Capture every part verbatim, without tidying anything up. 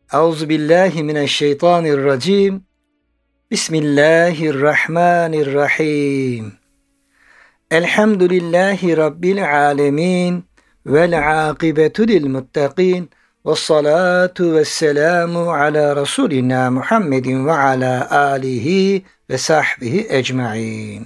Euzubillahimineşşeytanirracim. Bismillahirrahmanirrahim. Elhamdülillahi Rabbil alemin. Vel akibetu lil muttaqin. Vessalatu vesselamu ala Resulina Muhammedin ve ala alihi ve sahbihi ecma'in.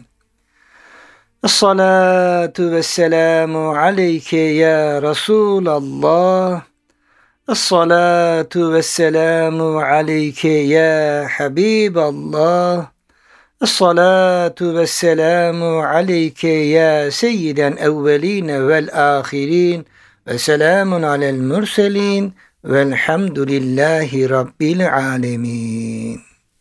Esselatu vesselamu aleyke ya Resulallah. Esselatu vesselamu aleyke ya Habiballah. Esselatu vesselamu aleyke ya seyyiden evveline vel ahirin. Ve selamun alel mürselin. Velhamdülillahi Rabbil alemin.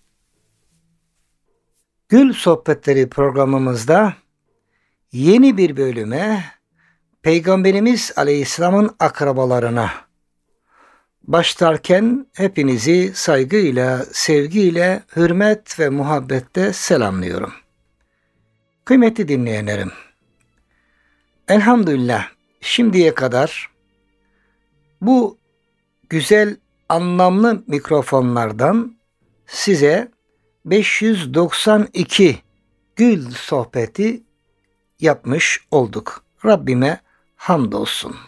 Gül Sohbetleri programımızda yeni bir bölüme Peygamberimiz Aleyhisselam'ın akrabalarına başlarken hepinizi saygıyla, sevgiyle, hürmet ve muhabbetle selamlıyorum. Kıymetli dinleyenlerim, elhamdülillah şimdiye kadar bu güzel, anlamlı mikrofonlardan size beş yüz doksan iki gül sohbeti yapmış olduk. Rabbime hamdolsun.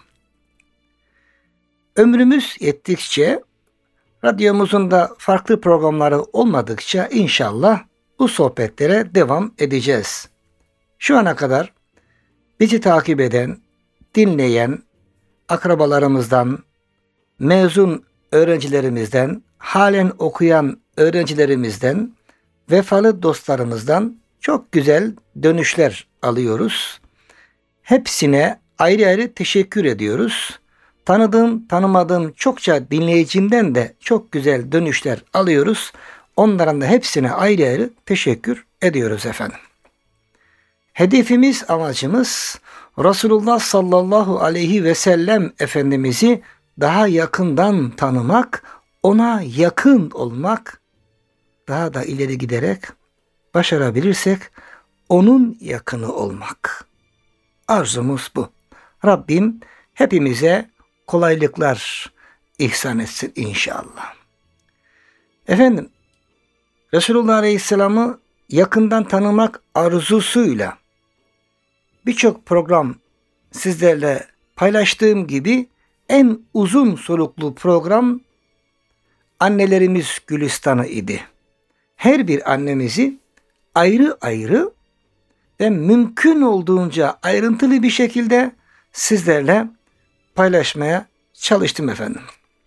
Ömrümüz yettikçe, radyomuzun da farklı programları olmadıkça inşallah bu sohbetlere devam edeceğiz. Şu ana kadar bizi takip eden, dinleyen akrabalarımızdan, mezun öğrencilerimizden, halen okuyan öğrencilerimizden, vefalı dostlarımızdan çok güzel dönüşler alıyoruz. Hepsine ayrı ayrı teşekkür ediyoruz. Tanıdığım, tanımadığım çokça dinleyicimden de çok güzel dönüşler alıyoruz. Onların da hepsine ayrı ayrı teşekkür ediyoruz efendim. Hedefimiz, amacımız Resulullah sallallahu aleyhi ve sellem Efendimiz'i daha yakından tanımak, ona yakın olmak, daha da ileri giderek başarabilirsek onun yakını olmak. Arzumuz bu. Rabbim hepimize kolaylıklar ihsan etsin inşallah. Efendim, Resulullah Aleyhisselam'ı yakından tanımak arzusuyla birçok program sizlerle paylaştığım gibi en uzun soluklu program Annelerimiz Gülistanı idi. Her bir annemizi ayrı ayrı ve mümkün olduğunca ayrıntılı bir şekilde sizlerle paylaşmaya çalıştım efendim.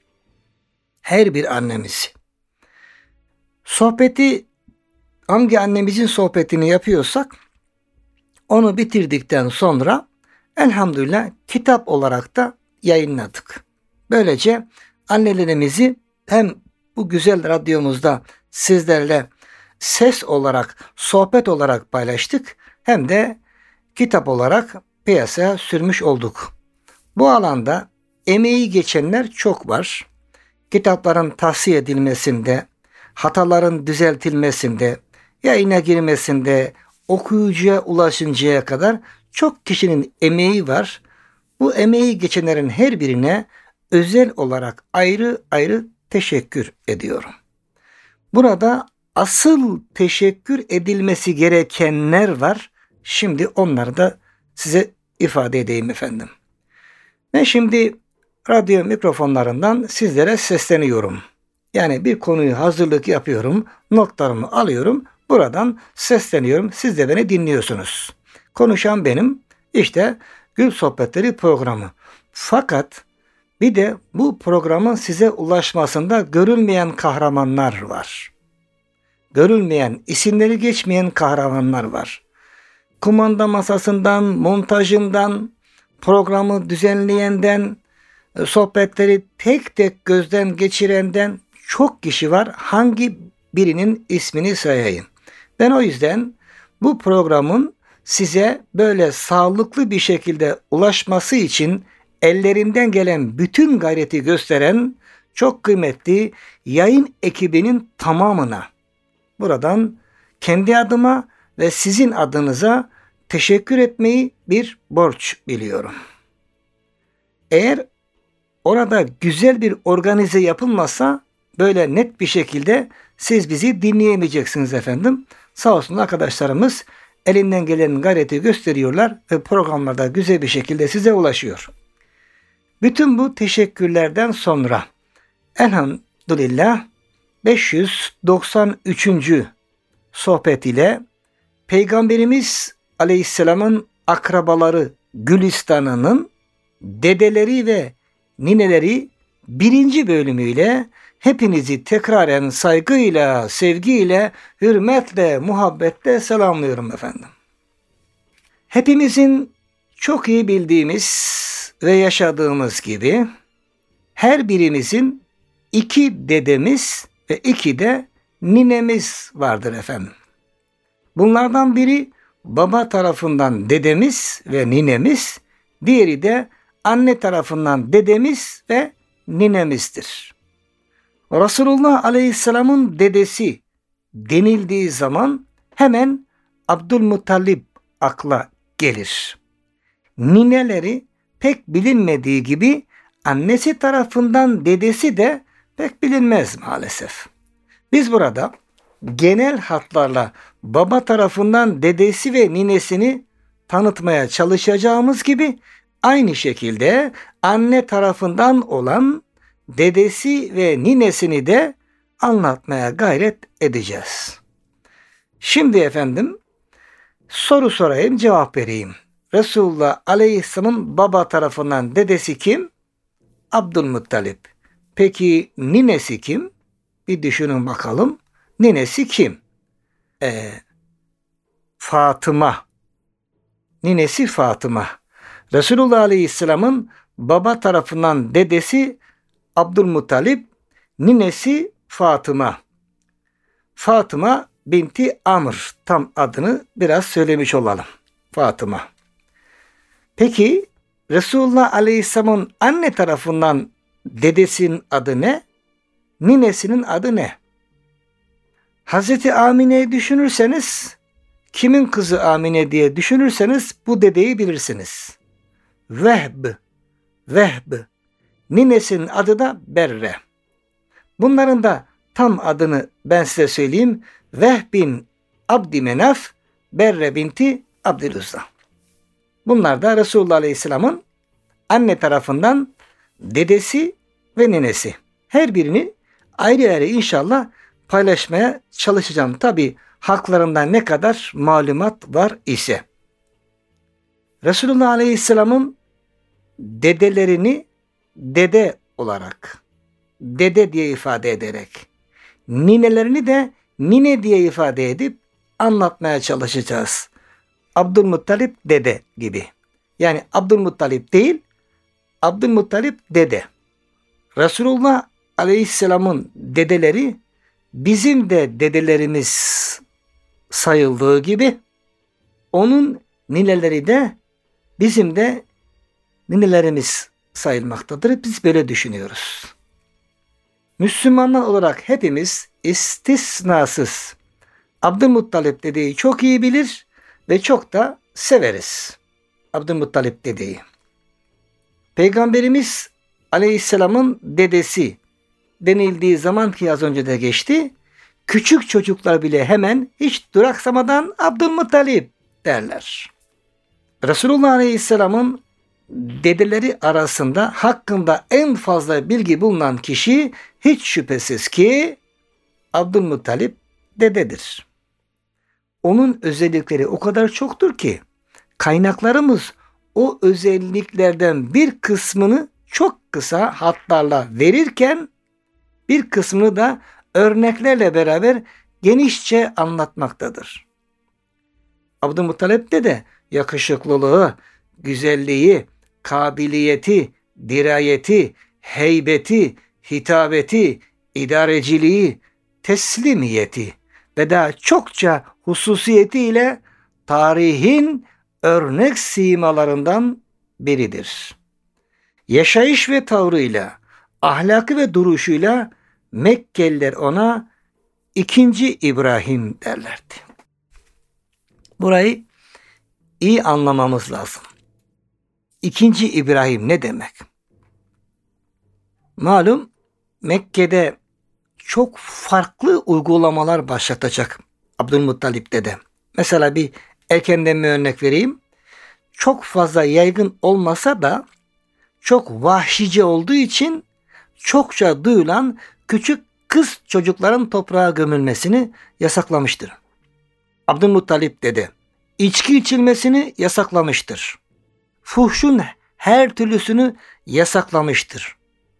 Her bir annemizi. Sohbeti, hangi annemizin sohbetini yapıyorsak onu bitirdikten sonra elhamdülillah kitap olarak da yayınladık. Böylece annelerimizi hem bu güzel radyomuzda sizlerle ses olarak, sohbet olarak paylaştık, hem de kitap olarak piyasaya sürmüş olduk. Bu alanda emeği geçenler çok var. Kitapların tahsiye edilmesinde, hataların düzeltilmesinde, yayına girmesinde, okuyucuya ulaşıncaya kadar çok kişinin emeği var. Bu emeği geçenlerin her birine özel olarak ayrı ayrı teşekkür ediyorum. Burada asıl teşekkür edilmesi gerekenler var. Şimdi onları da size ifade edeyim efendim. Ben şimdi radyo mikrofonlarından sizlere sesleniyorum. Yani bir konuyu hazırlık yapıyorum, notlarımı alıyorum, buradan sesleniyorum. Siz de beni dinliyorsunuz. Konuşan benim, işte Gül Sohbetleri programı. Fakat bir de bu programın size ulaşmasında görülmeyen kahramanlar var. Görülmeyen, isimleri geçmeyen kahramanlar var. Kumanda masasından, montajından, programı düzenleyenden, sohbetleri tek tek gözden geçirenden çok kişi var. Hangi birinin ismini sayayım? Ben o yüzden bu programın size böyle sağlıklı bir şekilde ulaşması için ellerinden gelen bütün gayreti gösteren çok kıymetli yayın ekibinin tamamına buradan kendi adıma ve sizin adınıza teşekkür etmeyi bir borç biliyorum. Eğer orada güzel bir organize yapılmazsa böyle net bir şekilde siz bizi dinleyemeyeceksiniz efendim. Sağ olsun arkadaşlarımız elinden gelen gayreti gösteriyorlar ve programlarda güzel bir şekilde size ulaşıyor. Bütün bu teşekkürlerden sonra elhamdülillah beş yüz doksan üçüncü sohbet ile Peygamberimiz Aleyhisselam'ın akrabaları Gülistan'ının dedeleri ve nineleri birinci bölümüyle hepinizi tekraren saygıyla, sevgiyle, hürmetle, muhabbetle selamlıyorum efendim. Hepimizin çok iyi bildiğimiz ve yaşadığımız gibi her birimizin iki dedemiz ve iki de ninemiz vardır efendim. Bunlardan biri baba tarafından dedemiz ve ninemiz, diğeri de anne tarafından dedemiz ve ninemizdir. Resulullah Aleyhisselam'ın dedesi denildiği zaman hemen Abdülmuttalip akla gelir. Nineleri pek bilinmediği gibi annesi tarafından dedesi de pek bilinmez maalesef. Biz burada genel hatlarla baba tarafından dedesi ve ninesini tanıtmaya çalışacağımız gibi aynı şekilde anne tarafından olan dedesi ve ninesini de anlatmaya gayret edeceğiz. Şimdi efendim soru sorayım, cevap vereyim. Resulullah Aleyhisselam'ın baba tarafından dedesi kim? Abdülmuttalip. Peki ninesi kim? Bir düşünün bakalım. Ninesi kim? Ee, Fatıma. Ninesi Fatıma. Resulullah Aleyhisselam'ın baba tarafından dedesi Abdülmuttalip, ninesi Fatıma. Fatıma binti Amr, tam adını biraz söylemiş olalım. Fatıma. Peki Resulullah Aleyhisselam'ın anne tarafından dedesinin adı ne? Ninesinin adı ne? Hazreti Amine'yi düşünürseniz, kimin kızı Amine diye düşünürseniz bu dedeyi bilirsiniz. Vehb, Vehb. Ninesinin adı da Berre. Bunların da tam adını ben size söyleyeyim. Vehb bin Abdümenaf, Berre binti Abdülüzza. Bunlar da Resulullah Aleyhisselam'ın anne tarafından dedesi ve ninesi. Her birini ayrı ayrı inşallah paylaşmaya çalışacağım. Tabi haklarından ne kadar malumat var ise. Resulullah Aleyhisselam'ın dedelerini dede olarak, dede diye ifade ederek, ninelerini de nine diye ifade edip anlatmaya çalışacağız. Abdülmuttalip dede gibi. Yani Abdülmuttalip değil, Abdülmuttalip dede. Resulullah Aleyhisselam'ın dedeleri bizim de dedelerimiz sayıldığı gibi onun nineleri de bizim de ninelerimiz sayılmaktadır. Biz böyle düşünüyoruz. Müslümanlar olarak hepimiz istisnasız Abdülmuttalip dedeyi çok iyi bilir ve çok da severiz. Abdülmuttalip dedeyi. Peygamberimiz Aleyhisselam'ın dedesi denildiği zaman ki az önce de geçti, küçük çocuklar bile hemen hiç duraksamadan Abdülmuttalip derler. Resulullah Aleyhisselam'ın dedeleri arasında hakkında en fazla bilgi bulunan kişi hiç şüphesiz ki Abdülmuttalip dededir. Onun özellikleri o kadar çoktur ki kaynaklarımız o özelliklerden bir kısmını çok kısa hatlarla verirken bir kısmını da örneklerle beraber genişçe anlatmaktadır. Abdülmuttalip de yakışıklılığı, güzelliği, kabiliyeti, dirayeti, heybeti, hitabeti, idareciliği, teslimiyeti ve daha çokça hususiyetiyle tarihin örnek simalarından biridir. Yaşayış ve tavrıyla, ahlakı ve duruşuyla Mekkeliler ona ikinci İbrahim derlerdi. Burayı iyi anlamamız lazım. İkinci İbrahim ne demek? Malum Mekke'de çok farklı uygulamalar başlatacak Abdülmuttalip dede. Mesela bir erkenden bir örnek vereyim. Çok fazla yaygın olmasa da çok vahşice olduğu için çokça duyulan küçük kız çocukların toprağa gömülmesini yasaklamıştır. Abdülmuttalip dede içki içilmesini yasaklamıştır. Fuhşun her türlüsünü yasaklamıştır.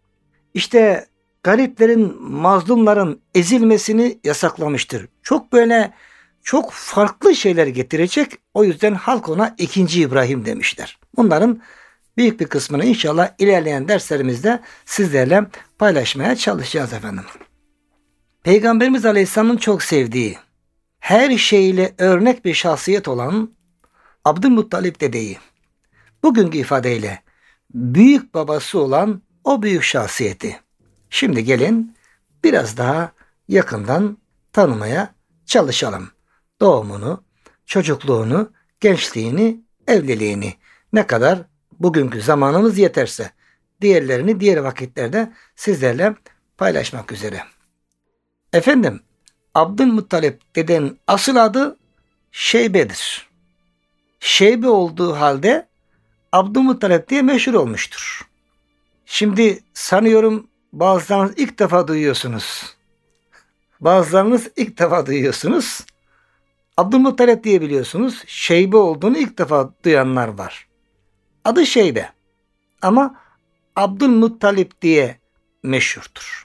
İşte gariplerin, mazlumların ezilmesini yasaklamıştır. Çok böyle çok farklı şeyler getirecek. O yüzden halk ona ikinci İbrahim demişler. Bunların büyük bir kısmını inşallah ilerleyen derslerimizde sizlerle paylaşmaya çalışacağız efendim. Peygamberimiz Aleyhisselam'ın çok sevdiği, her şeyle örnek bir şahsiyet olan Abdülmuttalip dedeyi, bugünkü ifadeyle büyük babası olan o büyük şahsiyeti, şimdi gelin biraz daha yakından tanımaya çalışalım. Doğumunu, çocukluğunu, gençliğini, evliliğini, ne kadar bugünkü zamanımız yeterse diğerlerini diğer vakitlerde sizlerle paylaşmak üzere. Efendim, Abdülmuttalip dedenin asıl adı Şeybe'dir. Şeybe olduğu halde Abdülmuttalip diye meşhur olmuştur. Şimdi sanıyorum bazılarınız ilk defa duyuyorsunuz. Bazılarınız ilk defa duyuyorsunuz. Abdülmuttalip diye biliyorsunuz. Şeybe olduğunu ilk defa duyanlar var. Adı Şeybe ama Abdülmuttalip diye meşhurdur.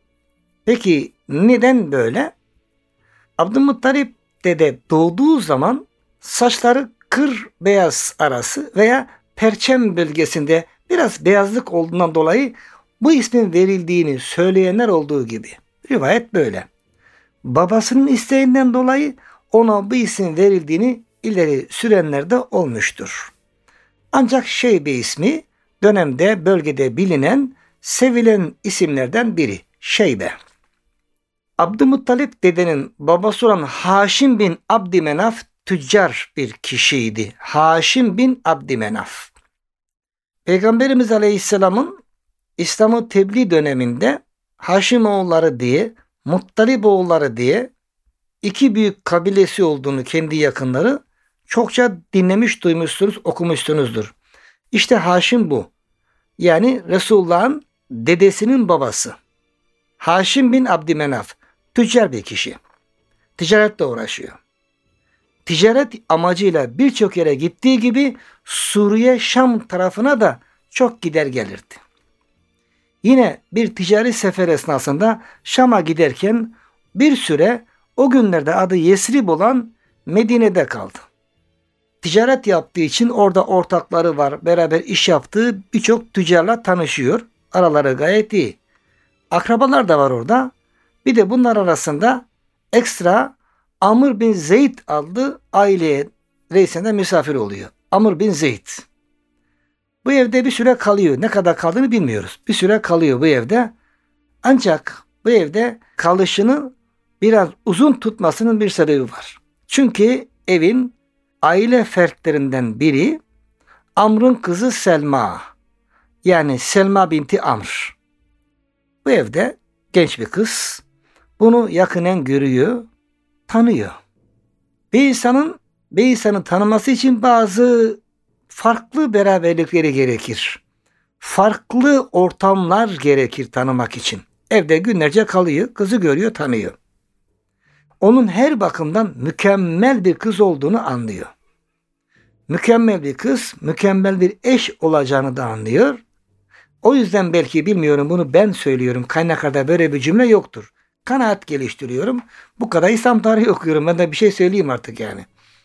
Peki neden böyle? Abdülmuttalip dede doğduğu zaman saçları kır beyaz arası veya perçem bölgesinde biraz beyazlık olduğundan dolayı bu ismin verildiğini söyleyenler olduğu gibi. Rivayet böyle. Babasının isteğinden dolayı ona bu isim verildiğini ileri sürenler de olmuştur. Ancak Şeybe ismi dönemde bölgede bilinen, sevilen isimlerden biri. Şeybe. Abdülmuttalip dedenin babası olan Haşim bin Abdümenaf tüccar bir kişiydi. Haşim bin Abdümenaf. Peygamberimiz Aleyhisselam'ın İslam'ı tebliğ döneminde Haşimoğulları diye, Muttaliboğulları diye iki büyük kabilesi olduğunu kendi yakınları çokça dinlemiş, duymuşsunuz, okumuşsunuzdur. İşte Haşim bu. Yani Resulullah'ın dedesinin babası. Haşim bin Abdümenaf tüccar bir kişi. Ticaretle uğraşıyor. Ticaret amacıyla birçok yere gittiği gibi Suriye, Şam tarafına da çok gider gelirdi. Yine bir ticari sefer esnasında Şam'a giderken bir süre o günlerde adı Yesrib olan Medine'de kaldı. Ticaret yaptığı için orada ortakları var. Beraber iş yaptığı birçok tüccarla tanışıyor. Araları gayet iyi. Akrabalar da var orada. Bir de bunlar arasında ekstra Amr bin Zeyd adlı aileye reisinde misafir oluyor. Amr bin Zeyd. Bu evde bir süre kalıyor. Ne kadar kaldığını bilmiyoruz. Bir süre kalıyor bu evde. Ancak bu evde kalışını biraz uzun tutmasının bir sebebi var. Çünkü evin aile fertlerinden biri Amr'ın kızı Selma. Yani Selma binti Amr. Bu evde genç bir kız. Bunu yakinen görüyor, tanıyor. Bir insanın bir insanı tanıması için bazı farklı beraberlikleri gerekir. Farklı ortamlar gerekir tanımak için. Evde günlerce kalıyor, kızı görüyor, tanıyor. Onun her bakımdan mükemmel bir kız olduğunu anlıyor. Mükemmel bir kız, mükemmel bir eş olacağını da anlıyor. O yüzden belki bilmiyorum, bunu ben söylüyorum. Kaynaklarda böyle bir cümle yoktur. Kanaat geliştiriyorum. Bu kadar İslam tarihi okuyorum. Ben de bir şey söyleyeyim artık yani.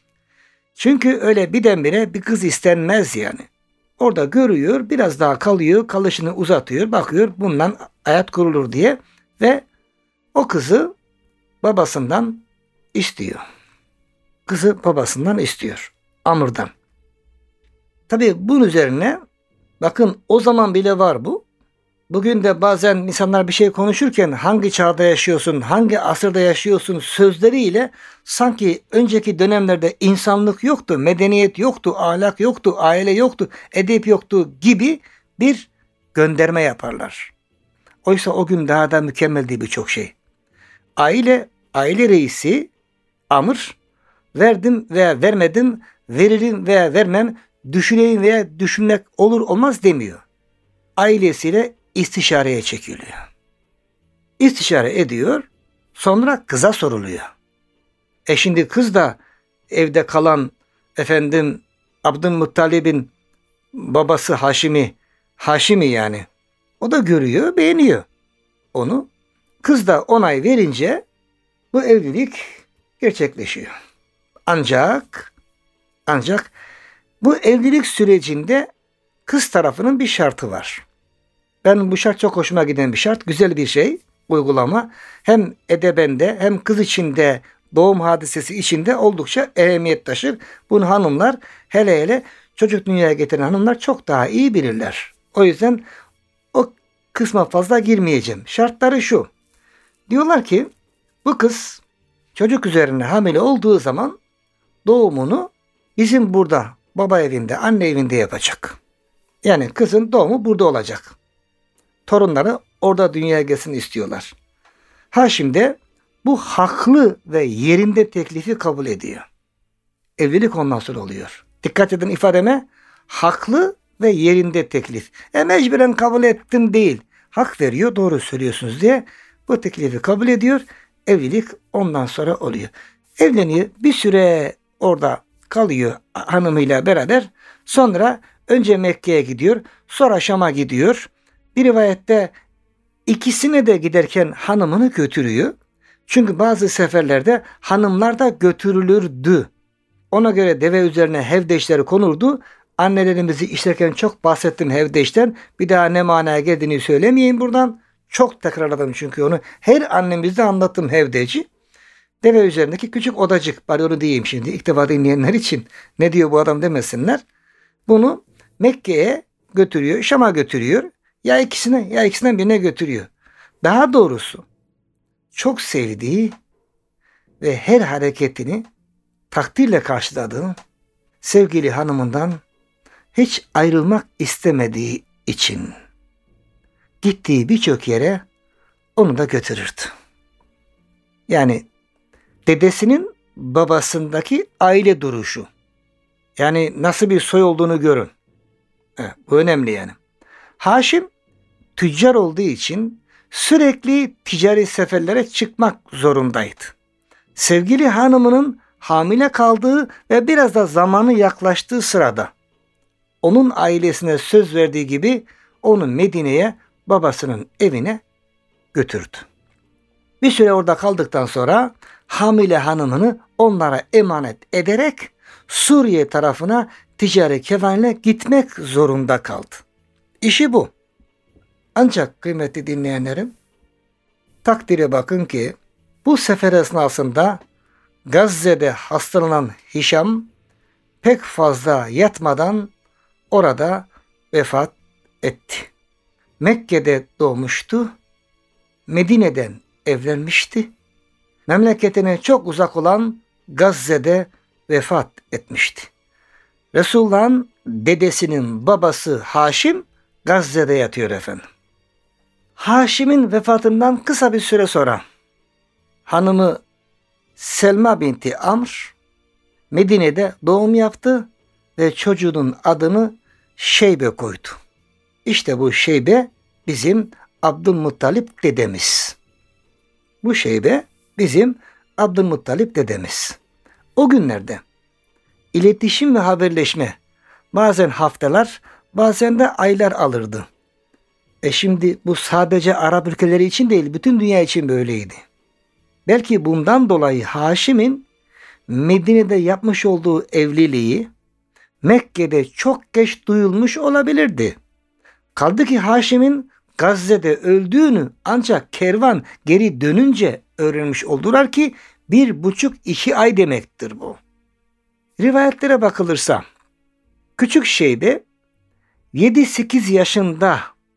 Çünkü öyle birdenbire bir kız istenmez yani. Orada görüyor, biraz daha kalıyor, kalışını uzatıyor, bakıyor bundan hayat kurulur diye ve o kızı babasından istiyor. Kızı babasından istiyor. Amr'dan. Tabii bunun üzerine bakın o zaman bile var bu. Bugün de bazen insanlar bir şey konuşurken hangi çağda yaşıyorsun, hangi asırda yaşıyorsun sözleriyle sanki önceki dönemlerde insanlık yoktu, medeniyet yoktu, ahlak yoktu, aile yoktu, edep yoktu gibi bir gönderme yaparlar. Oysa o gün daha da mükemmeldi birçok şey. Aile, aile reisi Amr, verdim veya vermedim, veririm veya vermem, düşüneyim veya düşünmek olur olmaz demiyor. Ailesiyle istişareye çekiliyor. İstişare ediyor, sonra kıza soruluyor. E şimdi kız da evde kalan efendim Abdülmuttalib'in babası Haşim'i, Haşim'i yani. O da görüyor, beğeniyor onu. Kız da onay verince bu evlilik gerçekleşiyor. Ancak ancak bu evlilik sürecinde kız tarafının bir şartı var. Ben bu şart çok hoşuma giden bir şart. Güzel bir şey, uygulama. Hem edebende hem kız içinde doğum hadisesi içinde oldukça ehemmiyet taşır. Bunu hanımlar hele hele çocuk dünyaya getiren hanımlar çok daha iyi bilirler. O yüzden o kısma fazla girmeyeceğim. Şartları şu. Diyorlar ki bu kız çocuk üzerine hamile olduğu zaman doğumunu bizim burada baba evinde, anne evinde yapacak. Yani kızın doğumu burada olacak. Torunları orada dünyaya gelsin istiyorlar. Haşim de bu haklı ve yerinde teklifi kabul ediyor. Evlilik ondan sonra oluyor. Dikkat edin ifademe, haklı ve yerinde teklif. E mecburen kabul ettim değil. Hak veriyor, doğru söylüyorsunuz diye bu teklifi kabul ediyor. Evlilik ondan sonra oluyor. Evleniyor, bir süre orada kalıyor hanımıyla beraber. Sonra önce Mekke'ye gidiyor, sonra Şam'a gidiyor. Bir rivayette ikisine de giderken hanımını götürüyor. Çünkü bazı seferlerde hanımlar da götürülürdü. Ona göre deve üzerine hevdeşleri konurdu. Annelerimizi işlerken çok bahsettim hevdeşten. Bir daha ne manaya geldiğini söylemeyeyim buradan. Çok tekrarladım çünkü onu. Her annemizde anlattım hevdeci. Deve üzerindeki küçük odacık. Bari onu diyeyim şimdi. İlk defa dinleyenler için ne diyor bu adam demesinler. Bunu Mekke'ye götürüyor. Şam'a götürüyor. Ya ikisine ya ikisinden birine götürüyor. Daha doğrusu çok sevdiği ve her hareketini takdirle karşıladığı sevgili hanımından hiç ayrılmak istemediği için gittiği birçok yere onu da götürürdü. Yani dedesinin babasındaki aile duruşu. Yani nasıl bir soy olduğunu görün. Evet, bu önemli yani. Haşim tüccar olduğu için sürekli ticari seferlere çıkmak zorundaydı. Sevgili hanımının hamile kaldığı ve biraz da zamanı yaklaştığı sırada onun ailesine söz verdiği gibi onu Medine'ye babasının evine götürdü. Bir süre orada kaldıktan sonra hamile hanımını onlara emanet ederek Suriye tarafına ticari kervanla gitmek zorunda kaldı. İşi bu. Ancak kıymetli dinleyenlerim, takdire bakın ki bu sefer esnasında Gazze'de hastalanan Hişam pek fazla yatmadan orada vefat etti. Mekke'de doğmuştu, Medine'den evlenmişti, memleketine çok uzak olan Gazze'de vefat etmişti. Resulullah'ın dedesinin babası Haşim Gazze'de yatıyor efendim. Haşim'in vefatından kısa bir süre sonra hanımı Selma binti Amr Medine'de doğum yaptı ve çocuğunun adını Şeybe koydu. İşte bu Şeybe bizim Abdülmuttalip dedemiz. Bu Şeybe bizim Abdülmuttalip dedemiz. O günlerde iletişim ve haberleşme bazen haftalar, bazen de aylar alırdı. E şimdi bu sadece Arap ülkeleri için değil, bütün dünya için böyleydi. Belki bundan dolayı Haşim'in Medine'de yapmış olduğu evliliği Mekke'de çok geç duyulmuş olabilirdi. Kaldı ki Haşim'in Gazze'de öldüğünü ancak kervan geri dönünce öğrenmiş oldular ki bir buçuk iki ay demektir bu. Rivayetlere bakılırsa küçük Şeybe yedi sekiz yaşında,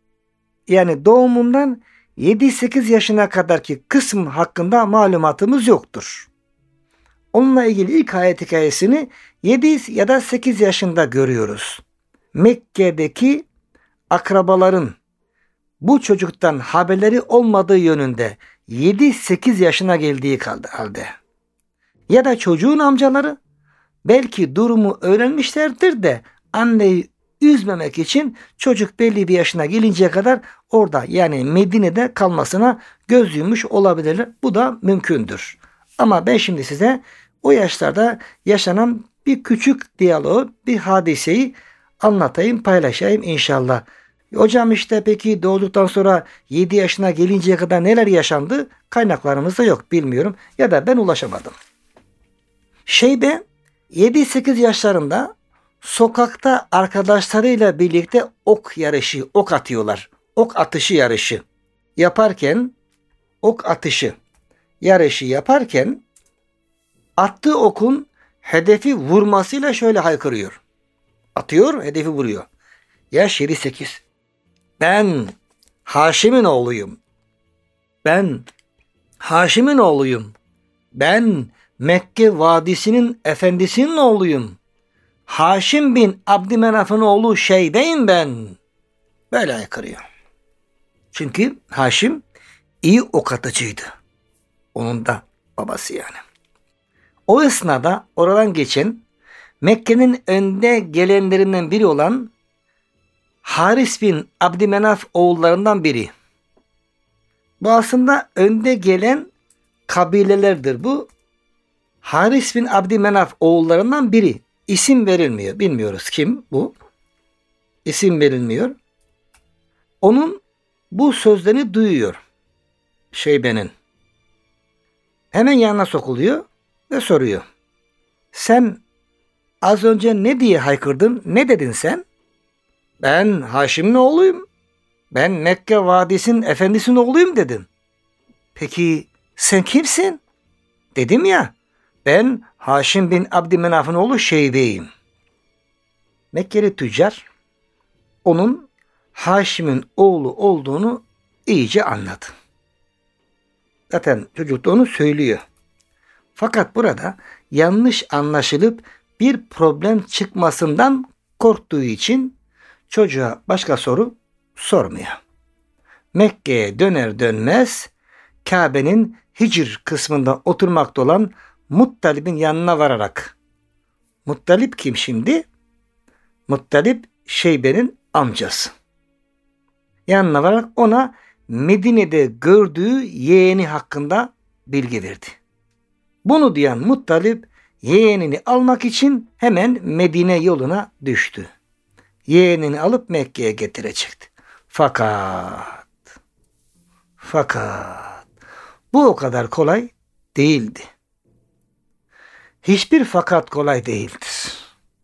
yani doğumundan yedi sekiz yaşına kadarki kısım hakkında malumatımız yoktur. Onunla ilgili ilk hayat hikayesini yedi ya da sekiz yaşında görüyoruz. Mekke'deki akrabaların bu çocuktan haberleri olmadığı yönünde yedi sekiz yaşına geldiği kaldı halde. Ya da çocuğun amcaları belki durumu öğrenmişlerdir de anneyi üzmemek için çocuk belli bir yaşına gelinceye kadar orada yani Medine'de kalmasına göz yummuş olabilirler. Bu da mümkündür. Ama ben şimdi size o yaşlarda yaşanan bir küçük diyaloğu, bir hadiseyi anlatayım, paylaşayım inşallah. Hocam işte peki doğduktan sonra yedi yaşına gelinceye kadar neler yaşandı? Kaynaklarımızda yok, bilmiyorum ya da ben ulaşamadım. Şeybe yedi sekiz yaşlarında sokakta arkadaşlarıyla birlikte ok yarışı, ok atıyorlar. Ok atışı yarışı yaparken, ok atışı yarışı yaparken attığı okun hedefi vurmasıyla şöyle haykırıyor. Atıyor, hedefi vuruyor. Yaş yedi sekiz. Ben Haşim'in oğluyum. Ben Haşim'in oğluyum. Ben Mekke vadisinin efendisinin oğluyum. Haşim bin Abdümenaf'ın oğlu Şeybe'yim ben. Böyle haykırıyor. Çünkü Haşim iyi ok atıcıydı. Onun da babası yani. O esnada oradan geçen Mekke'nin önde gelenlerinden biri olan Haris bin Abdümenaf oğullarından biri. Bu aslında önde gelen kabilelerdir bu. Haris bin Abdümenaf oğullarından biri. İsim verilmiyor. Bilmiyoruz kim bu. İsim verilmiyor. Onun bu sözlerini duyuyor Şeybe'nin. Hemen yanına sokuluyor ve soruyor. Sen az önce ne diye haykırdın? Ne dedin sen? Ben Haşim'in oğluyum. Ben Mekke vadisinin efendisinin oğluyum dedin. Peki sen kimsin? Dedim ya, ben Haşim bin Abdümenaf'ın oğlu Şeybe'yim. Mekkeli tüccar onun Haşim'in oğlu olduğunu iyice anladı. Zaten çocuk da onu söylüyor. Fakat burada yanlış anlaşılıp bir problem çıkmasından korktuğu için çocuğa başka soru sormuyor. Mekke'ye döner dönmez Kabe'nin Hicr kısmında oturmakta olan Muttalib'in yanına vararak. Muttalib kim şimdi? Muttalib Şeybe'nin amcası. Yanına vararak ona Medine'de gördüğü yeğeni hakkında bilgi verdi. Bunu duyan Muttalib yeğenini almak için hemen Medine yoluna düştü. Yeğenini alıp Mekke'ye getirecekti. Fakat fakat bu o kadar kolay değildi. Hiçbir fakat kolay değildir.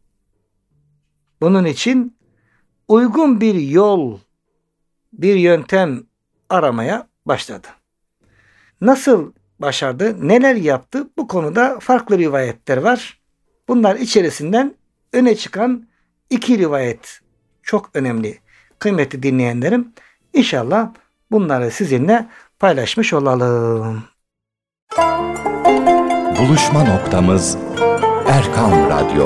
Bunun için uygun bir yol, bir yöntem aramaya başladı. Nasıl başardı, neler yaptı? Bu konuda farklı rivayetler var. Bunlar içerisinden öne çıkan iki rivayet çok önemli. Kıymetli dinleyenlerim, İnşallah bunları sizinle paylaşmış olalım. Buluşma noktamız Erkam Radyo.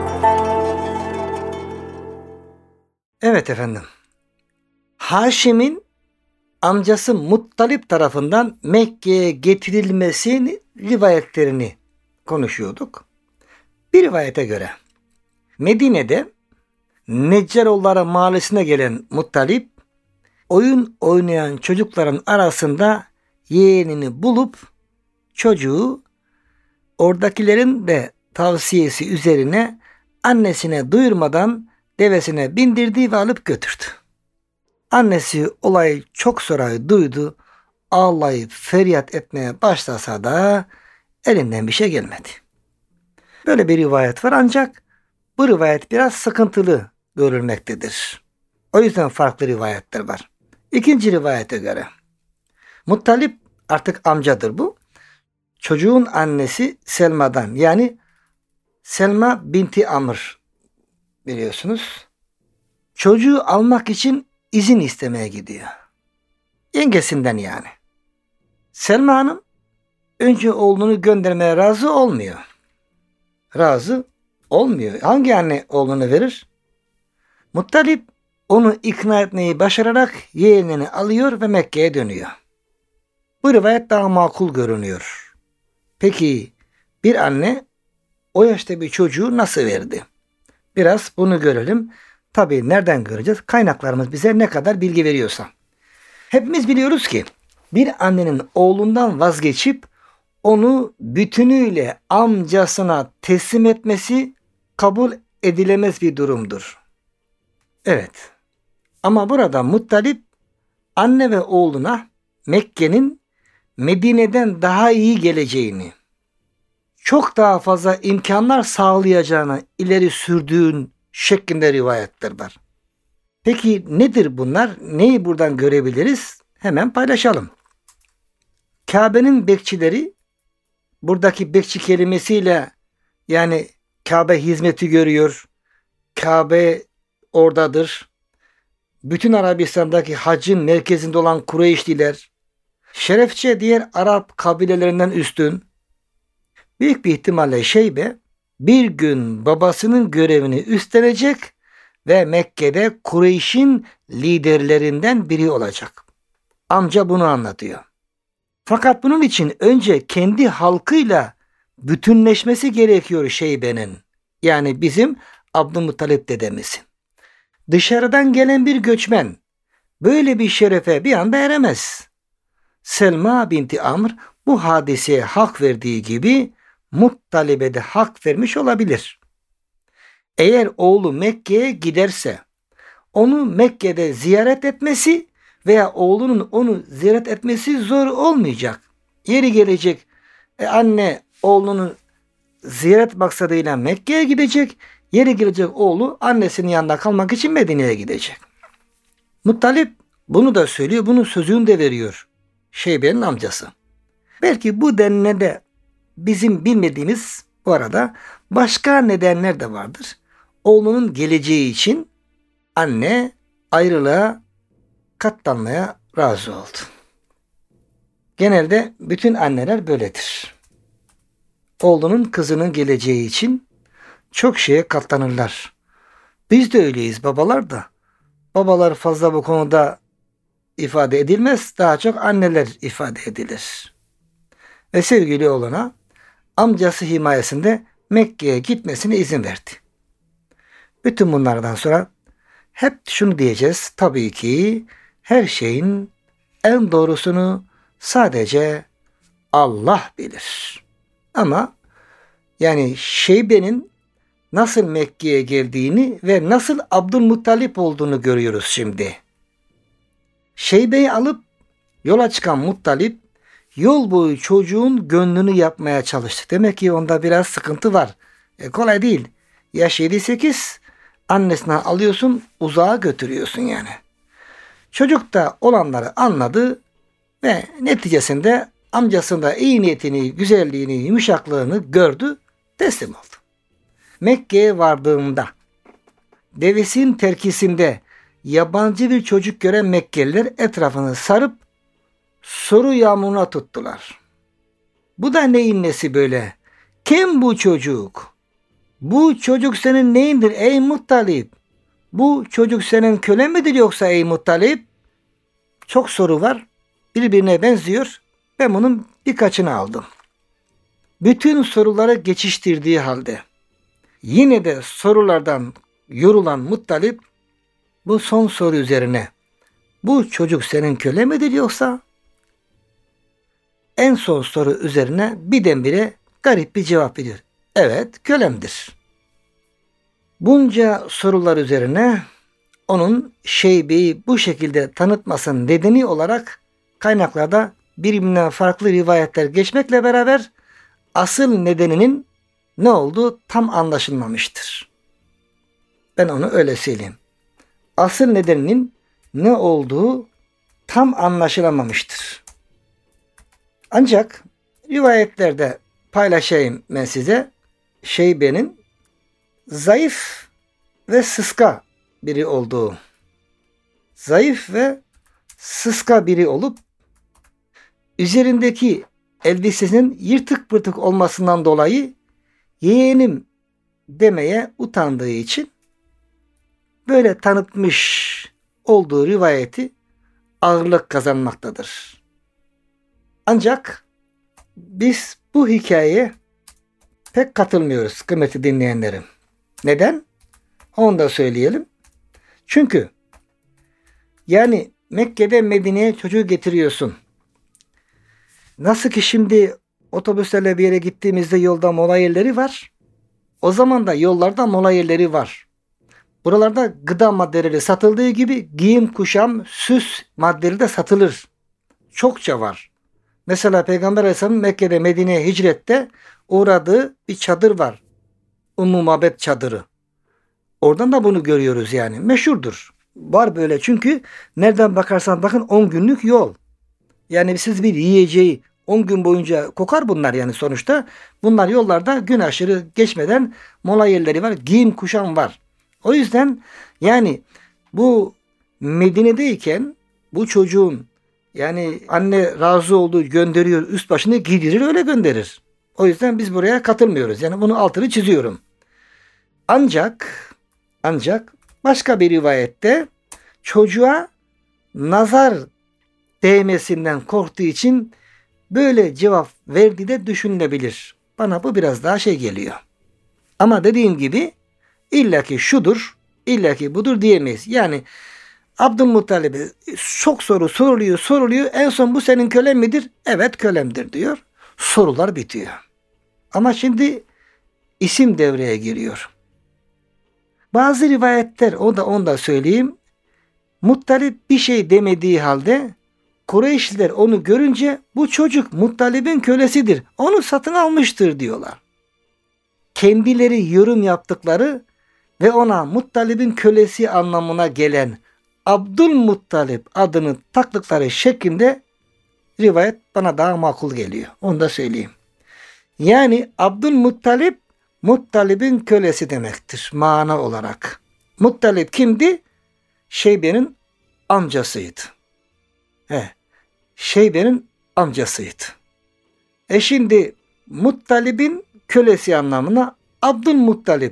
Evet efendim. Haşim'in amcası Muttalib tarafından Mekke'ye getirilmesini rivayetlerini konuşuyorduk. Bir rivayete göre Medine'de Neccaroğulları mahallesine gelen Muttalib oyun oynayan çocukların arasında yeğenini bulup çocuğu oradakilerin de tavsiyesi üzerine annesine duyurmadan devesine bindirdi ve alıp götürdü. Annesi olayı çok sonra duydu, ağlayıp feryat etmeye başlasa da elinden bir şey gelmedi. Böyle bir rivayet var ancak bu rivayet biraz sıkıntılı görülmektedir. O yüzden farklı rivayetler var. İkinci rivayete göre Muttalib artık amcadır bu. Çocuğun annesi Selma'dan yani Selma binti Amr biliyorsunuz. Çocuğu almak için izin istemeye gidiyor. Yengesinden yani. Selma Hanım önce oğlunu göndermeye razı olmuyor. Razı olmuyor. Hangi anne oğlunu verir? Muttalib onu ikna etmeyi başararak yeğenini alıyor ve Mekke'ye dönüyor. Bu rivayet daha makul görünüyor. Peki bir anne o yaşta bir çocuğu nasıl verdi? Biraz bunu görelim. Tabii nereden göreceğiz? Kaynaklarımız bize ne kadar bilgi veriyorsa. Hepimiz biliyoruz ki bir annenin oğlundan vazgeçip onu bütünüyle amcasına teslim etmesi kabul edilemez bir durumdur. Evet. Ama burada Muttalip anne ve oğluna Mekke'nin Medine'den daha iyi geleceğini, çok daha fazla imkanlar sağlayacağını ileri sürdüğün şeklinde rivayetler var. Peki nedir bunlar? Neyi buradan görebiliriz? Hemen paylaşalım. Kabe'nin bekçileri, buradaki bekçi kelimesiyle yani Kabe hizmeti görüyor. Kabe oradadır. Bütün Arabistan'daki hacın merkezinde olan Kureyşliler, şerefçe diğer Arap kabilelerinden üstün, büyük bir ihtimalle Şeybe bir gün babasının görevini üstlenecek ve Mekke'de Kureyş'in liderlerinden biri olacak. Amca bunu anlatıyor. Fakat bunun için önce kendi halkıyla bütünleşmesi gerekiyor Şeybe'nin. Yani bizim Abdülmuttalip dedemizin. Dışarıdan gelen bir göçmen böyle bir şerefe bir anda eremez. Selma binti Amr bu hadiseye hak verdiği gibi Muttalib'e de hak vermiş olabilir. Eğer oğlu Mekke'ye giderse onu Mekke'de ziyaret etmesi veya oğlunun onu ziyaret etmesi zor olmayacak. Yeri gelecek e, anne oğlunu ziyaret maksadıyla Mekke'ye gidecek. Yeri gelecek oğlu annesinin yanında kalmak için Medine'ye gidecek. Muttalip bunu da söylüyor. Bunun sözünü de veriyor. Şeybe'nin amcası. Belki bu denle de bizim bilmediğimiz bu arada başka nedenler de vardır. Oğlunun geleceği için anne ayrılığa katlanmaya razı oldu. Genelde bütün anneler böyledir. Oğlunun kızının geleceği için çok şeye katlanırlar. Biz de öyleyiz babalar da. Babalar fazla bu konuda ifade edilmez. Daha çok anneler ifade edilir. Ve sevgili oğluna amcası himayesinde Mekke'ye gitmesine izin verdi. Bütün bunlardan sonra hep şunu diyeceğiz. Tabii ki her şeyin en doğrusunu sadece Allah bilir. Ama yani Şeybe'nin nasıl Mekke'ye geldiğini ve nasıl Abdülmuttalip olduğunu görüyoruz şimdi. Şeybe'yi alıp yola çıkan Muttalip yol boyu çocuğun gönlünü yapmaya çalıştı. Demek ki onda biraz sıkıntı var. E, kolay değil. Yaş yedi sekiz annesine alıyorsun uzağa götürüyorsun yani. Çocuk da olanları anladı ve neticesinde amcasında iyi niyetini, güzelliğini, yumuşaklığını gördü, teslim oldu. Mekke'ye vardığında devesin terkisinde yabancı bir çocuk gören Mekkeliler etrafını sarıp soru yağmuruna tuttular. Bu da neyin nesi böyle? Kim bu çocuk? Bu çocuk senin neyindir ey Muttalip? Bu çocuk senin kölen midir yoksa ey Muttalip? Çok soru var. Birbirine benziyor. Ben bunun birkaçını aldım. Bütün soruları geçiştirdiği halde yine de sorulardan yorulan Muttalip bu son soru üzerine bu çocuk senin köle midir yoksa? En son soru üzerine birdenbire garip bir cevap veriyor. Evet, kölemdir. Bunca sorular üzerine onun Şeybe'yi bu şekilde tanıtmasının nedeni olarak kaynaklarda birbirinden farklı rivayetler geçmekle beraber asıl nedeninin ne olduğu tam anlaşılmamıştır. Ben onu öyle söyleyeyim. Asıl nedeninin ne olduğu tam anlaşılamamıştır. Ancak rivayetlerde paylaşayım ben size. Şeybe'nin zayıf ve sıska biri olduğu. Zayıf ve sıska biri olup üzerindeki elbisesinin yırtık pırtık olmasından dolayı yeğenim demeye utandığı için böyle tanıtmış olduğu rivayeti ağırlık kazanmaktadır. Ancak biz bu hikayeye pek katılmıyoruz kıymetli dinleyenlerim. Neden? Onu da söyleyelim. Çünkü yani Mekke'de Medine'ye çocuğu getiriyorsun. Nasıl ki şimdi otobüslerle bir yere gittiğimizde yolda mola yerleri var. O zaman da yollarda mola yerleri var. Buralarda gıda maddeleri satıldığı gibi giyim, kuşam, süs maddeleri de satılır. Çokça var. Mesela Peygamber Aleyhisselam Mekke'de Medine'ye hicrette uğradığı bir çadır var. Ummu Mabet çadırı. Oradan da bunu görüyoruz yani. Meşhurdur. Var böyle çünkü nereden bakarsan bakın on günlük yol. Yani siz bir yiyeceği on gün boyunca kokar bunlar yani sonuçta. Bunlar yollarda gün aşırı geçmeden mola yerleri var. Giyim kuşam var. O yüzden yani bu Medine'deyken bu çocuğun yani anne razı olduğu gönderiyor, üst başını giydirir öyle gönderir. O yüzden biz buraya katılmıyoruz. Yani bunu altını çiziyorum. Ancak ancak başka bir rivayette çocuğa nazar değmesinden korktuğu için böyle cevap verdiği de düşünülebilir. Bana bu biraz daha şey geliyor. Ama dediğim gibi illaki şudur, illaki budur diyemeyiz. Yani Abdülmuttalib'e çok soru soruluyor, soruluyor. En son bu senin kölen midir? Evet kölemdir diyor. Sorular bitiyor. Ama şimdi isim devreye giriyor. Bazı rivayetler, o da onu da söyleyeyim. Muttalip bir şey demediği halde Kureyşliler onu görünce bu çocuk Muttalib'in kölesidir. Onu satın almıştır diyorlar. Kendileri yorum yaptıkları ve ona Muttalib'in kölesi anlamına gelen Abdülmuttalib adını taktıkları şeklinde rivayet bana daha makul geliyor. Onu da söyleyeyim. Yani Abdülmuttalib Muttalib'in kölesi demektir mana olarak. Muttalib kimdi? Şeybe'nin amcasıydı. He, Şeybe'nin amcasıydı. E şimdi Muttalib'in kölesi anlamına Abdülmuttalib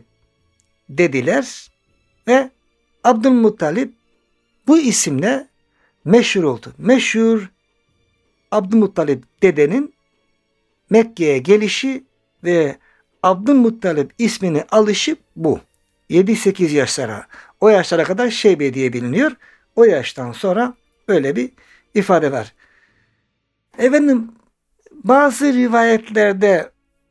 dediler ve Abdülmuttalib bu isimle meşhur oldu. Meşhur Abdülmuttalib dedenin Mekke'ye gelişi ve Abdülmuttalib ismini alışı bu. yedi sekiz yaşlara, o yaşlara kadar Şeybe diye biliniyor. O yaştan sonra böyle bir ifade var. Efendim bazı rivayetlerde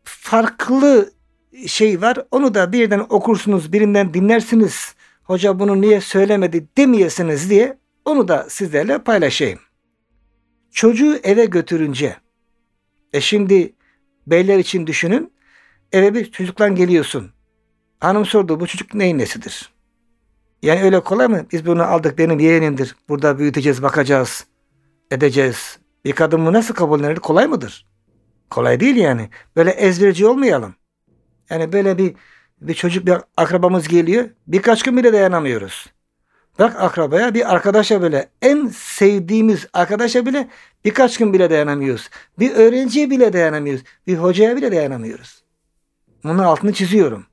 farklı şey var. Onu da birden okursunuz, birinden dinlersiniz. Hoca bunu niye söylemedi demeyesiniz diye onu da sizlerle paylaşayım. Çocuğu eve götürünce, e şimdi beyler için düşünün, eve bir çocukla geliyorsun. Hanım sordu, bu çocuk neyin nesidir? Yani öyle kolay mı? Biz bunu aldık, benim yeğenimdir. Burada büyüteceğiz, bakacağız, edeceğiz. Bir kadın bunu nasıl kabullenir? Kolay mıdır? Kolay değil yani. Böyle ezberci olmayalım. Yani böyle bir bir çocuk, bir akrabamız geliyor. Birkaç gün bile dayanamıyoruz. Bak akrabaya, bir arkadaşa böyle, en sevdiğimiz arkadaşa bile birkaç gün bile dayanamıyoruz. Bir öğrenciye bile dayanamıyoruz. Bir hocaya bile dayanamıyoruz. Bunun altını çiziyorum.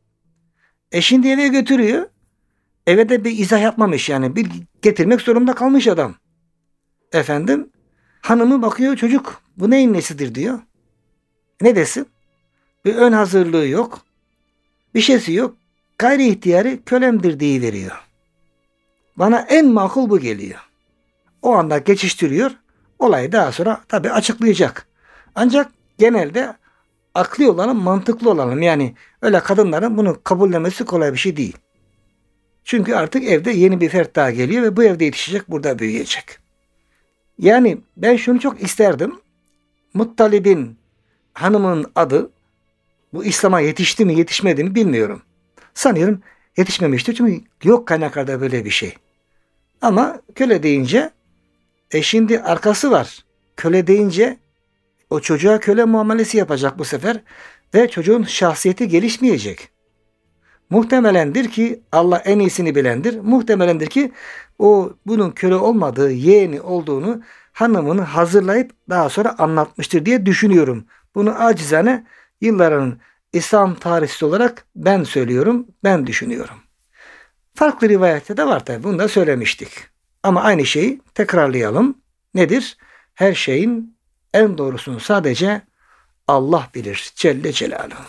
E şimdi eve götürüyor. Eve de bir izah yapmamış yani. Bir getirmek zorunda kalmış adam. Efendim, hanımı bakıyor, çocuk bu neyin nesidir diyor. Ne desin? Bir ön hazırlığı yok. Bir şeysi yok. Gayri ihtiyari kölemdir diye veriyor. Bana en makul bu geliyor. O anda geçiştiriyor. Olayı daha sonra tabii açıklayacak. Ancak genelde akli olalım, mantıklı olalım. Yani öyle kadınların bunu kabullenmesi kolay bir şey değil. Çünkü artık evde yeni bir fert daha geliyor ve bu evde yetişecek, burada büyüyecek. Yani ben şunu çok isterdim. Muttalib'in hanımın adı, bu İslam'a yetişti mi yetişmedi mi bilmiyorum. Sanıyorum yetişmemiştir çünkü yok kaynaklarda böyle bir şey. Ama köle deyince e şimdi arkası var. Köle deyince o çocuğa köle muamelesi yapacak bu sefer ve çocuğun şahsiyeti gelişmeyecek. Muhtemelendir ki Allah en iyisini bilendir. Muhtemelendir ki o bunun köle olmadığı, yeğeni olduğunu hanımını hazırlayıp daha sonra anlatmıştır diye düşünüyorum. Bunu acizane yılların İslam tarihçisi olarak ben söylüyorum, ben düşünüyorum. Farklı rivayette de var tabi, bunu da söylemiştik. Ama aynı şeyi tekrarlayalım. Nedir? Her şeyin En doğrusunu sadece Allah bilir Celle Celaluhu.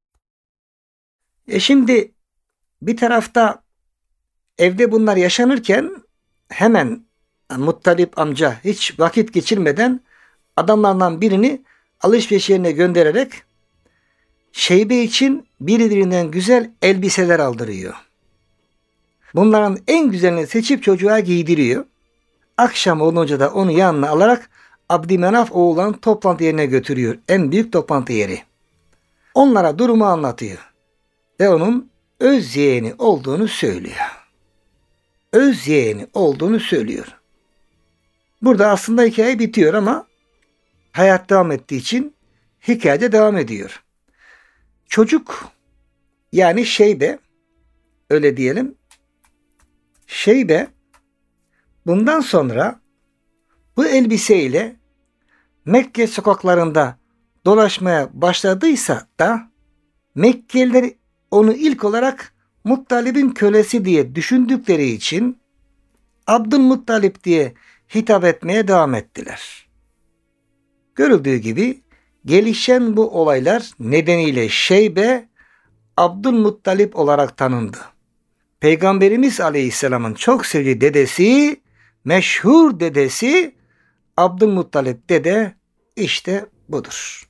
E şimdi bir tarafta evde bunlar yaşanırken hemen Muttalip amca hiç vakit geçirmeden adamlardan birini alışveriş yerine göndererek Şeybe için birbirinden güzel elbiseler aldırıyor. Bunların en güzelini seçip çocuğa giydiriyor. Akşam olunca da onu yanına alarak Abdümenaf oğlan toplantı yerine götürüyor. En büyük toplantı yeri. Onlara durumu anlatıyor. Ve onun öz yeğeni olduğunu söylüyor. Öz yeğeni olduğunu söylüyor. Burada aslında hikaye bitiyor ama hayat devam ettiği için hikaye de devam ediyor. Çocuk yani Şeybe, öyle diyelim, Şeybe bundan sonra bu elbiseyle Mekke sokaklarında dolaşmaya başladıysa da Mekkeliler onu ilk olarak Muttalib'in kölesi diye düşündükleri için Abdülmuttalip diye hitap etmeye devam ettiler. Görüldüğü gibi gelişen bu olaylar nedeniyle Şeybe Abdülmuttalip olarak tanındı. Peygamberimiz Aleyhisselam'ın çok sevdiği dedesi, meşhur dedesi Abdülmuttalip dede işte budur.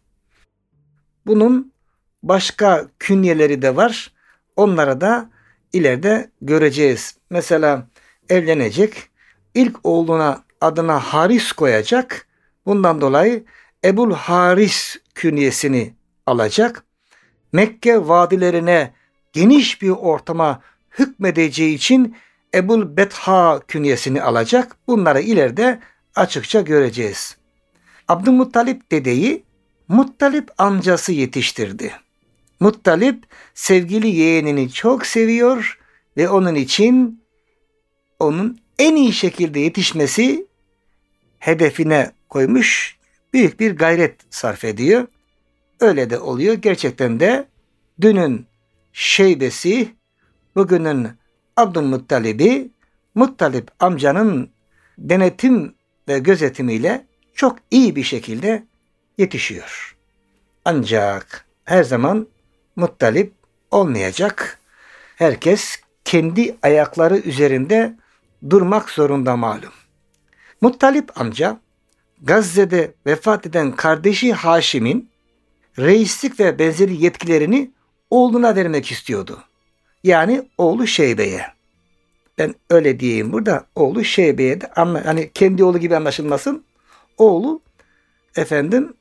Bunun başka künyeleri de var. Onlara da ileride göreceğiz. Mesela evlenecek, ilk oğluna adına Haris koyacak. Bundan dolayı Ebul Haris künyesini alacak. Mekke vadilerine geniş bir ortama hükmedeceği için Ebul Betha künyesini alacak. Bunları ileride açıkça göreceğiz. Abdülmuttalip dedeyi Muttalip amcası yetiştirdi. Muttalip sevgili yeğenini çok seviyor ve onun için onun en iyi şekilde yetişmesi hedefine koymuş, büyük bir gayret sarf ediyor. Öyle de oluyor. Gerçekten de dünün Şeybesi, bugünün Abdülmuttalib'i Muttalip amcanın denetim ve gözetimiyle çok iyi bir şekilde yetişiyor. Ancak her zaman Muttalip olmayacak. Herkes kendi ayakları üzerinde durmak zorunda malum. Muttalip amca Gazze'de vefat eden kardeşi Haşim'in reislik ve benzeri yetkilerini oğluna vermek istiyordu. Yani oğlu Şeybe'ye. Ben öyle diyeyim burada. Oğlu Şeybe'ye de ama hani kendi oğlu gibi anlaşılmasın. Oğlu efendim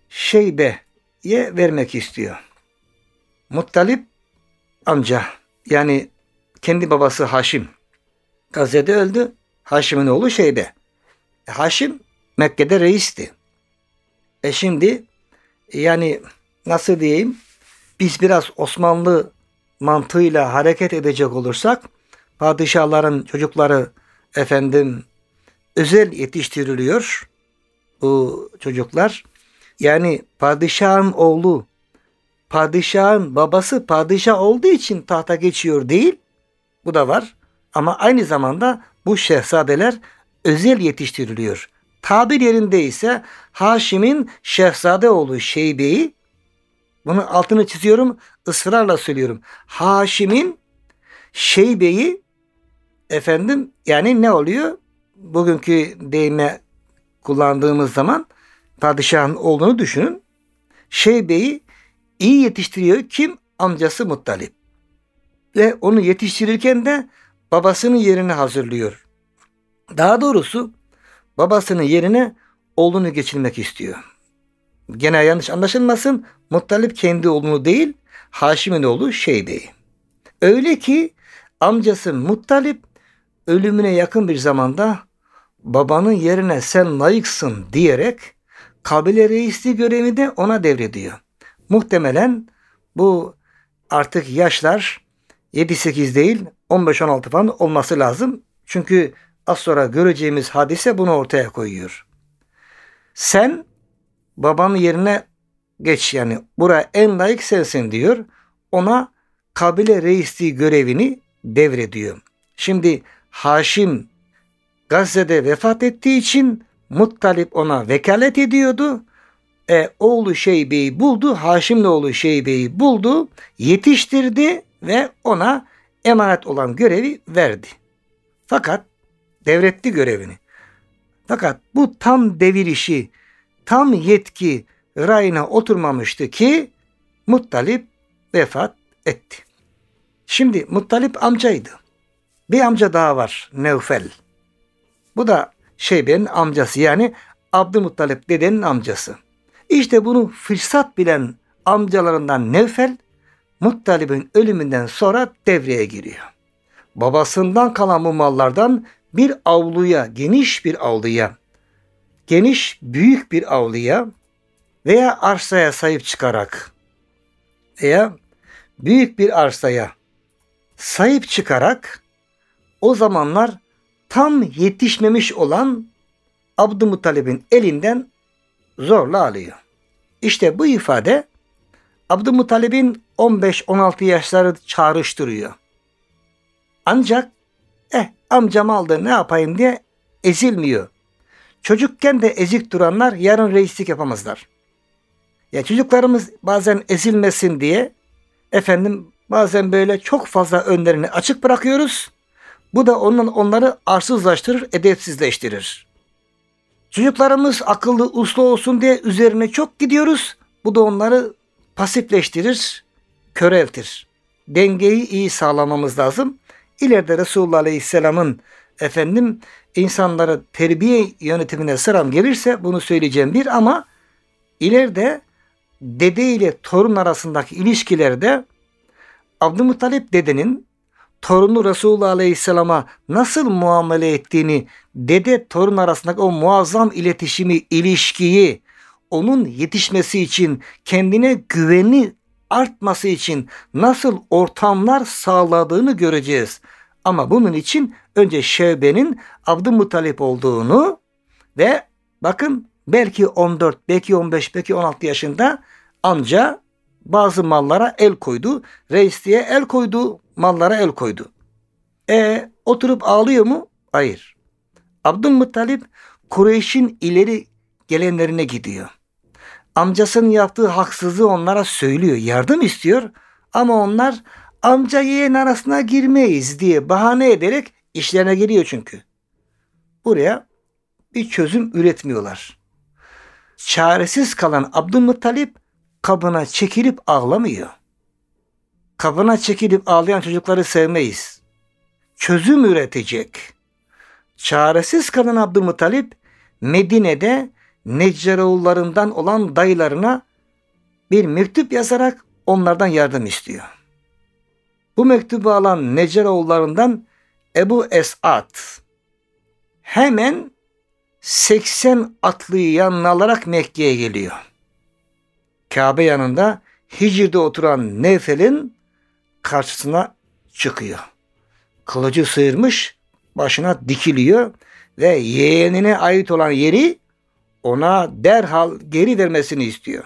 Şeybe'ye vermek istiyor. Muttalip amca yani kendi babası Haşim Gazze'de öldü. Haşim'in oğlu Şeybe. E, Haşim Mekke'de reisti. E şimdi yani nasıl diyeyim, biz biraz Osmanlı mantığıyla hareket edecek olursak padişahların çocukları efendim özel yetiştiriliyor bu çocuklar. Yani padişahın oğlu, padişahın babası padişah olduğu için tahta geçiyor değil. Bu da var. Ama aynı zamanda bu şehzadeler özel yetiştiriliyor. Tabir yerinde ise Haşim'in şehzade oğlu Şeybe'yi, bunu altını çiziyorum, ısrarla söylüyorum. Haşim'in Şeybe'yi efendim yani ne oluyor? Bugünkü deyime kullandığımız zaman padişahın oğlunu düşünün. Şeybe'yi iyi yetiştiriyor. Kim? Amcası Muttalip. Ve onu yetiştirirken de babasının yerini hazırlıyor. Daha doğrusu babasının yerine oğlunu geçirmek istiyor. Gene yanlış anlaşılmasın. Muttalip kendi oğlunu değil, Haşim'in oğlu Şeybe'yi. Öyle ki amcası Muttalip ölümüne yakın bir zamanda babanın yerine sen layıksın diyerek kabile reisliği görevini de ona devrediyor. Muhtemelen bu artık yaşlar yedi sekiz değil on beş on altı falan olması lazım. Çünkü az sonra göreceğimiz hadise bunu ortaya koyuyor. Sen babanın yerine geç, yani buraya en layık sensin diyor. Ona kabile reisliği görevini devrediyor. Şimdi Haşim Gazze'de vefat ettiği için Muttalip ona vekalet ediyordu. E, oğlu Şeybe'yi buldu. Haşim'le oğlu Şeybe'yi buldu. Yetiştirdi ve ona emanet olan görevi verdi. Fakat devretti görevini. Fakat bu tam devir işi, tam yetki rayına oturmamıştı ki Muttalip vefat etti. Şimdi Muttalip amcaydı. Bir amca daha var, Nevfel. Bu da Şeybe'nin amcası, yani Abdülmuttalip dedenin amcası. İşte bunu fırsat bilen amcalarından Nevfel, Muttalip'in ölümünden sonra devreye giriyor. Babasından kalan bu mallardan bir avluya, geniş bir avluya, geniş büyük bir avluya veya arsaya sahip çıkarak veya büyük bir arsaya sahip çıkarak o zamanlar tam yetişmemiş olan Abdülmuttalip'in elinden zorla alıyor. İşte bu ifade Abdülmuttalip'in on beş on altı yaşları çağrıştırıyor. Ancak eh amcam aldı ne yapayım diye ezilmiyor. Çocukken de ezik duranlar yarın reislik yapamazlar. Ya çocuklarımız bazen ezilmesin diye efendim bazen böyle çok fazla önlerini açık bırakıyoruz. Bu da onun onları arsızlaştırır, edepsizleştirir. Çocuklarımız akıllı, uslu olsun diye üzerine çok gidiyoruz. Bu da onları pasifleştirir, köreltir. Dengeyi iyi sağlamamız lazım. İleride Resulullah Aleyhisselam'ın efendim insanları terbiye yönetimine sıram gelirse bunu söyleyeceğim bir, ama ileride dede ile torun arasındaki ilişkilerde Abdülmuttalip dedenin torunu Resulullah Aleyhisselam'a nasıl muamele ettiğini, dede torun arasındaki o muazzam iletişimi, ilişkiyi, onun yetişmesi için, kendine güveni artması için nasıl ortamlar sağladığını göreceğiz. Ama bunun için önce Şeybe'nin Abdülmuttalip olduğunu ve bakın belki on dört, belki on beş, belki on altı yaşında anca bazı mallara el koydu. Reisliğe el koydu, mallara el koydu. E oturup ağlıyor mu? Hayır. Abdülmuttalip Kureyş'in ileri gelenlerine gidiyor. Amcasının yaptığı haksızlığı onlara söylüyor, yardım istiyor, ama onlar amca yeğen arasına girmeyiz diye bahane ederek işlerine geliyor çünkü. Buraya bir çözüm üretmiyorlar. Çaresiz kalan Abdülmuttalip kabına çekilip ağlamıyor. Kabına çekilip ağlayan çocukları sevmeyiz. Çözüm üretecek. Çaresiz kalan Abdülmuttalip Medine'de Neccaroğullarından olan dayılarına bir mektup yazarak onlardan yardım istiyor. Bu mektubu alan Neccaroğullarından Ebu Esad hemen seksen atlıyı yanına alarak Mekke'ye geliyor. Kabe yanında Hicr'de oturan Nevfel'in karşısına çıkıyor. Kılıcı sıyırmış, başına dikiliyor ve yeğenine ait olan yeri ona derhal geri vermesini istiyor.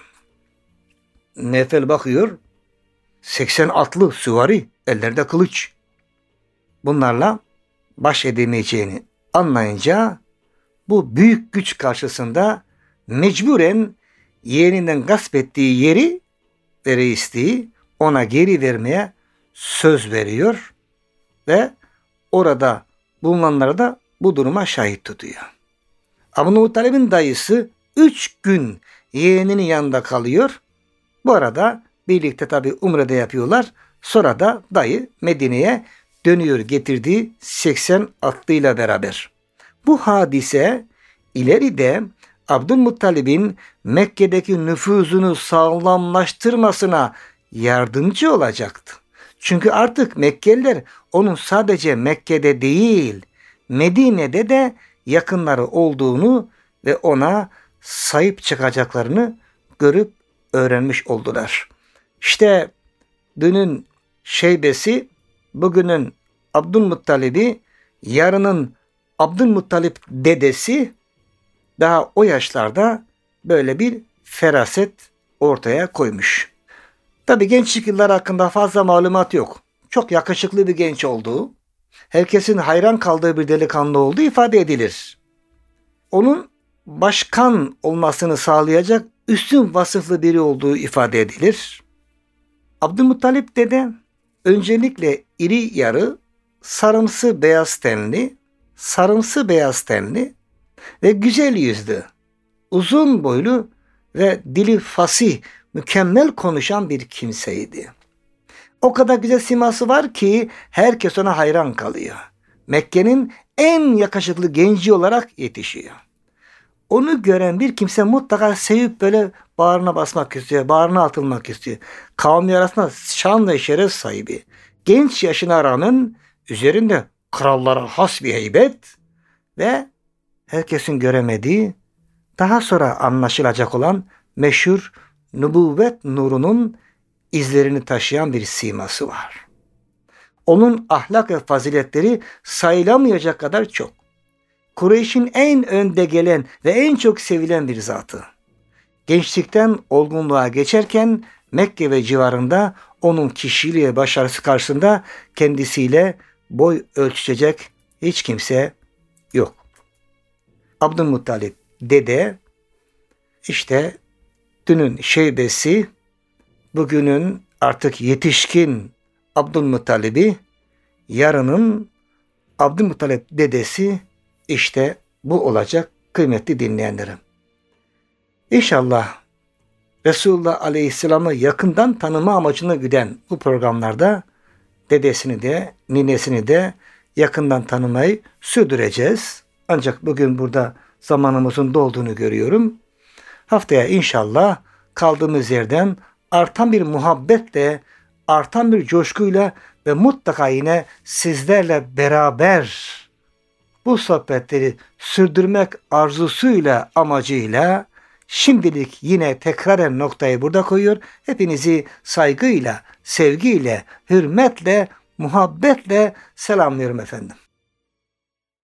Nevfel bakıyor, seksen atlı süvari, ellerde kılıç. Bunlarla baş edemeyeceğini anlayınca bu büyük güç karşısında mecburen yeğeninden gasp ettiği yeri ve reisliği ona geri vermeye söz veriyor ve orada bulunanlara da bu duruma şahit tutuyor. Abdülmuttalip'in dayısı üç gün yeğeninin yanında kalıyor. Bu arada birlikte tabi umrede yapıyorlar. Sonra da dayı Medine'ye dönüyor getirdiği seksen atlıyla beraber. Bu hadise ileride Abdülmuttalib'in Mekke'deki nüfuzunu sağlamlaştırmasına yardımcı olacaktı. Çünkü artık Mekkeliler onun sadece Mekke'de değil, Medine'de de yakınları olduğunu ve ona sahip çıkacaklarını görüp öğrenmiş oldular. İşte dünün Şeybesi, bugünün Abdülmuttalib'i, yarının Abdülmuttalip dedesi daha o yaşlarda böyle bir feraset ortaya koymuş. Tabi gençlik yılları hakkında fazla malumat yok. Çok yakışıklı bir genç olduğu, herkesin hayran kaldığı bir delikanlı olduğu ifade edilir. Onun başkan olmasını sağlayacak üstün vasıflı biri olduğu ifade edilir. Abdülmuttalip dede öncelikle iri yarı, sarımsı beyaz tenli, sarımsı beyaz tenli ve güzel yüzlü, uzun boylu ve dili fasih, mükemmel konuşan bir kimseydi. O kadar güzel siması var ki herkes ona hayran kalıyor. Mekke'nin en yakışıklı genci olarak yetişiyor. Onu gören bir kimse mutlaka sevip böyle bağrına basmak istiyor, bağrına atılmak istiyor. Kavmi arasında şan ve şeref sahibi. Genç yaşına rağmen üzerinde krallara has bir heybet ve herkesin göremediği, daha sonra anlaşılacak olan meşhur nübüvvet nurunun izlerini taşıyan bir siması var. Onun ahlak ve faziletleri sayılamayacak kadar çok. Kureyş'in en önde gelen ve en çok sevilen bir zatı. Gençlikten olgunluğa geçerken Mekke ve civarında onun kişiliği ve başarısı karşısında kendisiyle boy ölçüşecek hiç kimse yok. Abdülmuttalip dede işte dünün şeybesi, bugünün artık yetişkin Abdülmuttalib'i, yarının Abdülmuttalip dedesi işte bu olacak kıymetli dinleyenlerim. İnşallah Resulullah Aleyhisselam'ı yakından tanıma amacına giden bu programlarda dedesini de ninesini de yakından tanımayı sürdüreceğiz. Ancak bugün burada zamanımızın dolduğunu görüyorum. Haftaya inşallah kaldığımız yerden artan bir muhabbetle, artan bir coşkuyla ve mutlaka yine sizlerle beraber bu sohbetleri sürdürmek arzusuyla, amacıyla şimdilik yine tekraren noktayı burada koyuyor. Hepinizi saygıyla, sevgiyle, hürmetle, muhabbetle selamlıyorum efendim.